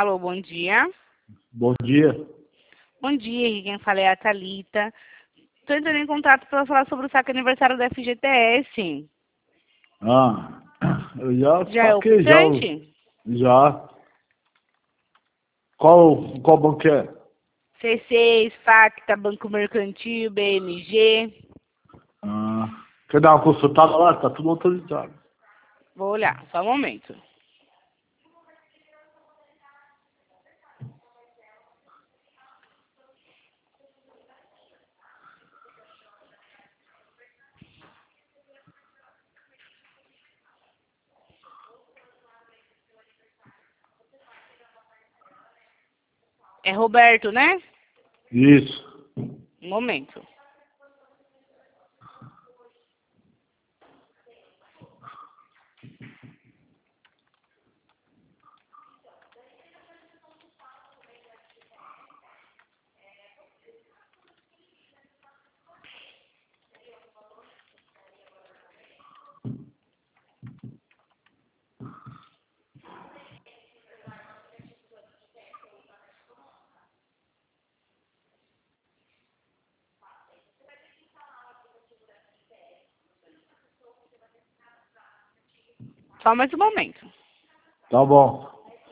Alô, bom dia. Bom dia. Bom dia, aqui quem fala é a Thalita. Estou entrando em contato para falar sobre o saque aniversário da FGTS. Ah, eu já Já é o saquei, ficante? já. Qual banco é? C6, Facta, Banco Mercantil, BMG. Quer dar uma consultada lá? Tá tudo autorizado. Vou olhar, só um momento. É Roberto, né? Isso. Um momento. Só mais um momento. Tá bom.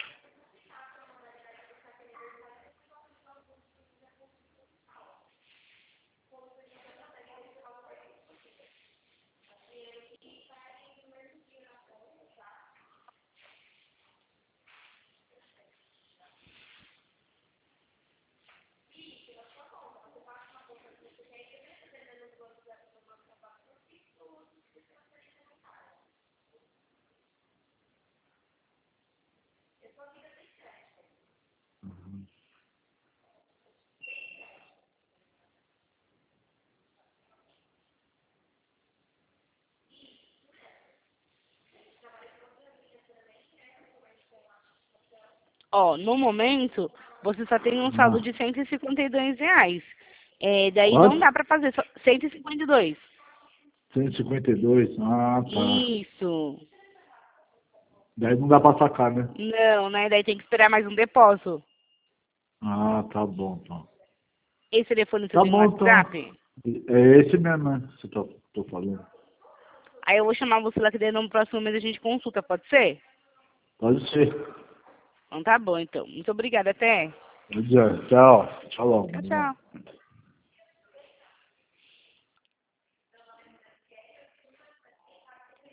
Ó, no momento, você só tem um saldo de R$ 152. Daí não Quanto? dá para fazer, só 152. 152. Ah, tá. Isso. Daí não dá pra sacar, né? Não, né? Daí tem que esperar mais um depósito. Ah, tá bom, tá. Esse telefone você Tá tem no bom, então. WhatsApp? É esse mesmo, né? Que você tô falando. Aí eu vou chamar você lá que daí no próximo mês a gente consulta, pode ser? Pode ser. Então tá bom, então. Muito obrigada, até. Pode ser. Tchau. Tchau. Tchau, tchau.